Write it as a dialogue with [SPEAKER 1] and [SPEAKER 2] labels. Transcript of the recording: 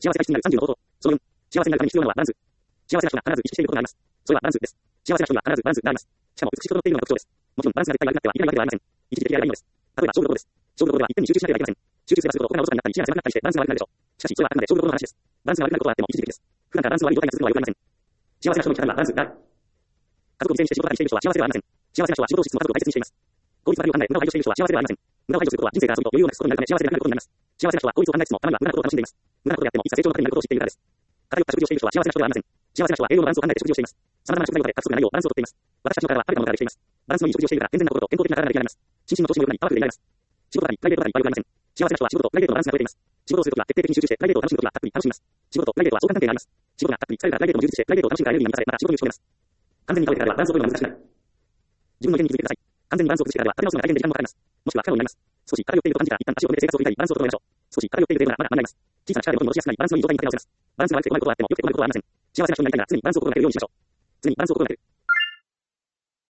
[SPEAKER 1] 幸せが必要になる30の法則。その4、幸せになるために必要なのはバランス。幸せな人が必ず意識していることがあります。それはバランスです。幸せな人には必ずバランスがあります。しかも美しく整っているのが特徴です。もちろんバランスが絶対悪くなってはいけないわけではありません。一時的であればいいのです。例えば勝負どころです。勝負どころでは一点に集中しなければいけません。集中すればするほどお金がおろそかになったり、視野が狭くなったりしてバランスが悪くなるでしょう。しかし、それはあくまで勝負どころの話です。バランスが悪くなることはあっても一時的です。普段からバランスの悪い状態が続くのは良くありません。幸せな人の生き方にはバランスがある。家族を犠牲にして仕事だけにしている人は幸せではありません。幸せな人は仕事をしつつも家族を大切にしています。効率ばかりを考え、無駄を排除している人は幸せではありません。無駄を排除することは人生が遊びと余裕をなくすことになるため幸せでなくなることになります。幸せな人は効率を考えつつもたまには無駄なことを楽しんでいます。無駄なことであってもいつか成長の糧になることを知っているからです。偏った食事をしている人は幸せな人ではありません。幸せな人は栄養のバランスを考えて食事をしています。様々な食材を食べ、過不足な内容をバランスをとっています。私たちの体は食べたものからできています。バランスのいい食事をしているから健全な心と健康的な体が出来上がります。心身の調子も良くなりパワフルでいられます。仕事だり、プライベートだり、悪くありません。幸せな人は仕事とプライベートのバランスが取れています。仕事をするときは徹底的に集中して、プライベートを楽しむときはたっぷり楽しみます。仕事とプライベートは相関関係があります。仕事がたっぷり疲れたらプライベートも充実して、プライベートを楽しむからエネルギーが満たされ、また仕事に打ち込めます。完全に倒れてからではバランスを取るのは難しくなる。自分の意見に気づいてください。完全にバランスを崩してからでは立て直すのが大変で時間もかかります。もしくは不可能になります。少し偏っていると感じたら一旦足を止めて生活を振り返りバランスを整えましょう。少し偏っているではまだまだなります。小さな力でも戻しやすくなりバランスのいい状態に立て直せます。バランスが悪くて困ることはあってもよくて困ることはありません。幸せな人になりたいなら常にバランスを心がけるようにしましょう。常にバランスを心がける。